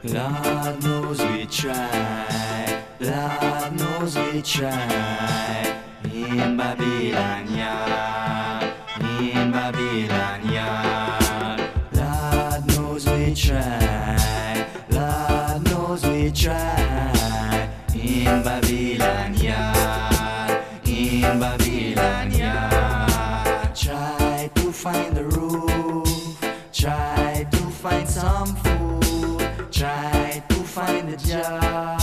Lord knows we try, Lord knows we try. In Babylon yard, in Babylon yard. Lord knows we try, Lord knows we try. In Babylon yard, in Babylon yard. Try to find the roof, try to find some food, try to find a job.